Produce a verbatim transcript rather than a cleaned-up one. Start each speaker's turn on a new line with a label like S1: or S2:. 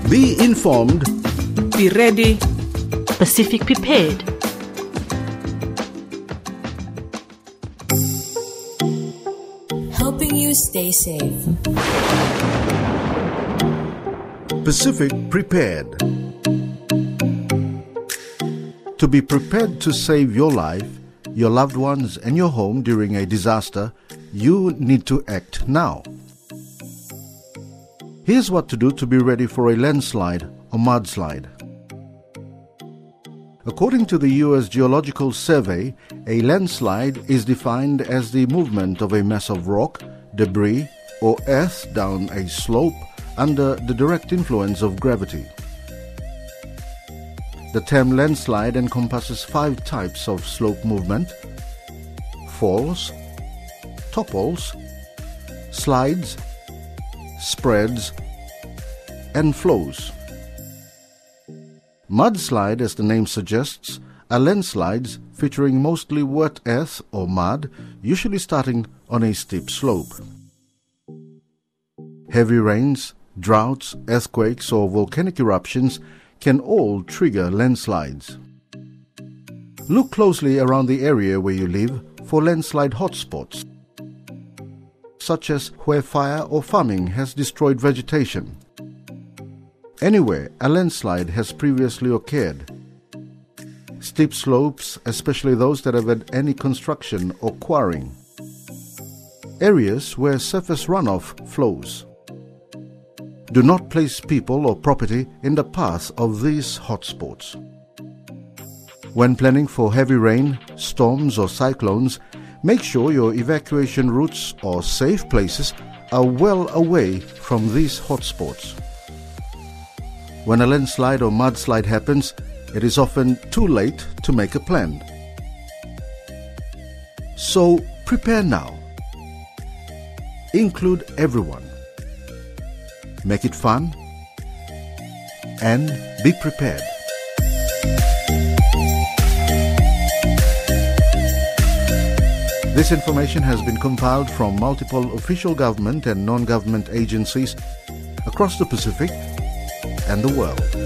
S1: Be informed.
S2: Be ready.
S3: Pacific Prepared.
S4: Helping you stay safe.
S1: Pacific Prepared. To be prepared to save your life, your loved ones and your home during a disaster, you need to act now. Here's what to do to be ready for a landslide or mudslide. According to the U S Geological Survey, a landslide is defined as the movement of a mass of rock, debris, or earth down a slope under the direct influence of gravity. The term landslide encompasses five types of slope movement: falls, topples, slides, spreads, and flows. Mudslide, as the name suggests, are landslides featuring mostly wet earth or mud, usually starting on a steep slope. Heavy rains, droughts, earthquakes, or volcanic eruptions can all trigger landslides. Look closely around the area where you live for landslide hotspots, such as where fire or farming has destroyed vegetation. Anywhere a landslide has previously occurred. Steep slopes, especially those that have had any construction or quarrying. Areas where surface runoff flows. Do not place people or property in the path of these hotspots. When planning for heavy rain, storms or cyclones, make sure your evacuation routes or safe places are well away from these hotspots. When a landslide or mudslide happens, it is often too late to make a plan. So prepare now. Include everyone. Make it fun and be prepared. This information has been compiled from multiple official government and non-government agencies across the Pacific and the world.